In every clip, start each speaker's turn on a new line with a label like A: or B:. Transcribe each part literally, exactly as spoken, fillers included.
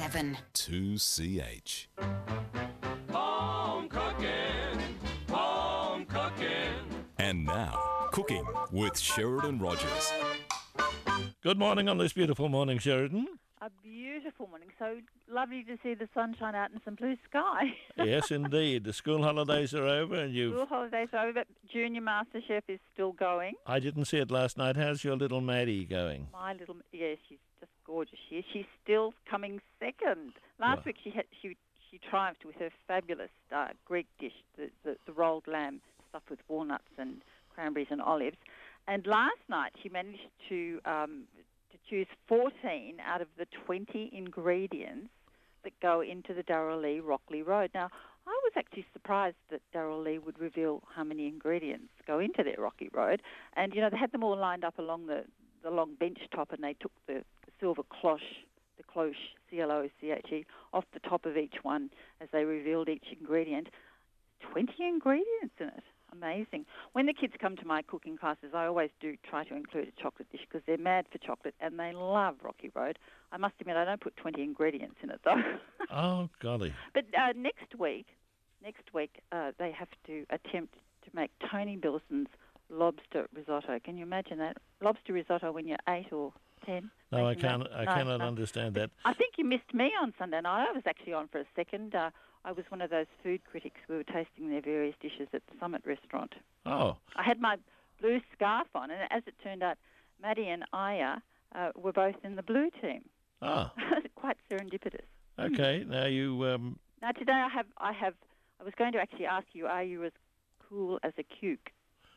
A: seven.
B: two C H.
C: Home cooking, home cooking.
B: And now, cooking with Sheridan Rogers.
D: Good morning on this beautiful morning, Sheridan.
E: A beautiful morning. So lovely to see the sunshine out and some blue sky.
D: Yes, indeed. The school holidays are over and you've...
E: School holidays are over, but Junior MasterChef is still going.
D: I didn't see it last night. How's your little Maddie going?
E: My little... Yeah, she's just gorgeous. She is. She's still coming second. Last
D: Wow.
E: week she had she she triumphed with her fabulous uh, Greek dish, the, the, the rolled lamb stuffed with walnuts and cranberries and olives. And last night she managed to... Um, to choose fourteen out of the twenty ingredients that go into the Darrell Lea Rockley Road. Now, I was actually surprised that Darrell Lea would reveal how many ingredients go into their Rocky Road. And, you know, they had them all lined up along the, the long bench top, and they took the, the silver cloche, the cloche, C L O C H E, off the top of each one as they revealed each ingredient. twenty ingredients in it. Amazing. When the kids come to my cooking classes, I always do try to include a chocolate dish because they're mad for chocolate and they love Rocky Road. I must admit, I don't put twenty ingredients in it, though.
D: Oh, golly.
E: But uh, next week, next week uh, they have to attempt to make Tony Bilson's lobster risotto. Can you imagine that? Lobster risotto when you're eight or ten?
D: No, I
E: making
D: can't.
E: that?
D: I
E: No,
D: cannot
E: no.
D: understand that.
E: I think you missed me on Sunday night. I was actually on for a second. Uh, I was one of those food critics. We were tasting their various dishes at the Summit restaurant.
D: Oh,
E: I had my blue scarf on, and as it turned out, Maddie and Aya uh, were both in the blue team.
D: oh.
E: Quite serendipitous.
D: Okay. Now you. Um,
E: Now today I have, I have, I was going to actually ask you, are you as cool as a cuke?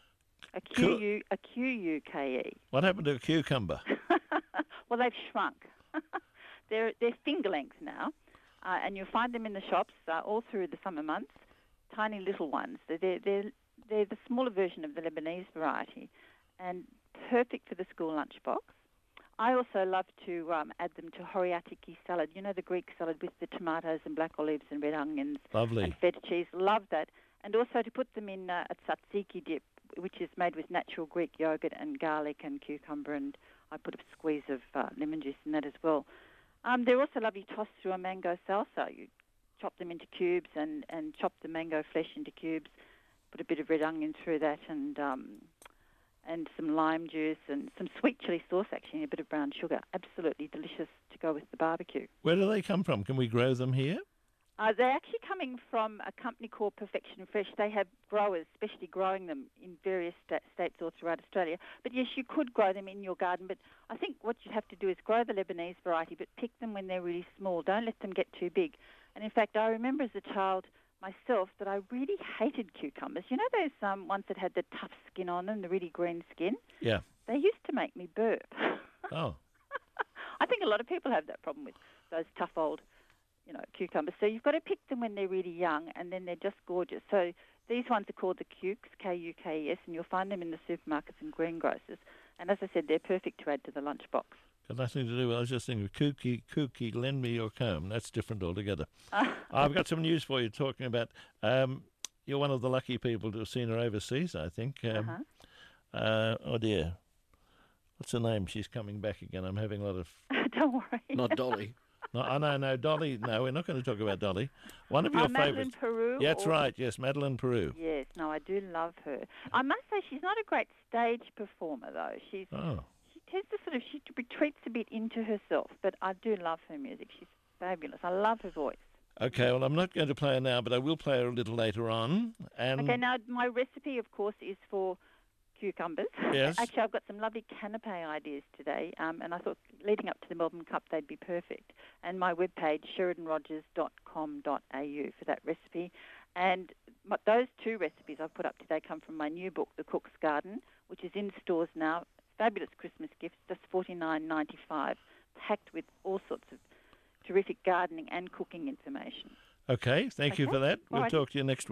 E: A Q
D: Cool.
E: U, a Q U K E.
D: what happened to a cucumber?
E: Well, they've shrunk. they're they're finger length now, uh, and you'll find them in the shops uh, all through the summer months. Tiny little ones. They're they're they're, they're the smaller version of the Lebanese variety, and perfect for the school lunchbox. I also love to um, add them to horiatiki salad. You know, the Greek salad with the tomatoes and black olives and red onions
D: Lovely.
E: and feta cheese. Love that. And also to put them in uh, a tzatziki dip, which is made with natural Greek yogurt and garlic and cucumber, and I put a squeeze of uh, lemon juice in that as well. Um, they're also lovely tossed through a mango salsa. You chop them into cubes and, and chop the mango flesh into cubes, put a bit of red onion through that, and um, and some lime juice and some sweet chili sauce, actually, and a bit of brown sugar. Absolutely delicious to go with the barbecue.
D: Where do they come from? Can we grow them here?
E: Uh, they're actually coming from a company called Perfection Fresh. They have growers, especially growing them in various sta- states all throughout Australia. But yes, you could grow them in your garden. But I think what you have to do is grow the Lebanese variety, but pick them when they're really small. Don't let them get too big. And in fact, I remember as a child myself that I really hated cucumbers. You know those um, ones that had the tough skin on them, the really green skin?
D: Yeah.
E: They used to make me burp.
D: Oh.
E: I think a lot of people have that problem with those tough old, you know, cucumbers. So you've got to pick them when they're really young, and then they're just gorgeous. So these ones are called the Cukes, K U K E S, and you'll find them in the supermarkets and greengrocers. And as I said, they're perfect to add to the lunchbox.
D: Got nothing to do with. I was just thinking, kooky, kooky, lend me your comb. That's different altogether. I've got some news for you talking about. Um, you're one of the lucky people to have seen her overseas, I think. Um,
E: Uh-huh.
D: uh, oh dear, what's her name? She's coming back again. I'm having a lot of.
E: Don't worry.
F: Not Dolly.
D: No, I know, no, Dolly. No, we're not going to talk about Dolly. One of
E: Oh,
D: your
E: Madeline
D: favourites.
E: Peru.
D: Yeah, that's
E: or-
D: right. Yes, Madeline Peru.
E: Yes, no, I do love her. I must say she's not a great stage performer, though. She's
D: Oh,
E: She tends to sort of, she retreats a bit into herself, but I do love her music. She's fabulous. I love her voice.
D: okay. Well, I'm not going to play her now, but I will play her a little later on. And
E: Okay, now my recipe, of course, is for cucumbers.
D: Yes.
E: Actually, I've got some lovely canapé ideas today, um, and I thought leading up to the Melbourne Cup, they'd be perfect. And my webpage, sheridan rogers dot com dot a u for that recipe. And my, those two recipes I've put up today come from my new book, The Cook's Garden, which is in stores now. Fabulous Christmas gifts, just forty-nine ninety-five, packed with all sorts of terrific gardening and cooking information.
D: okay, thank you
E: Okay.
D: for that.
E: All
D: We'll
E: right.
D: talk to you next week.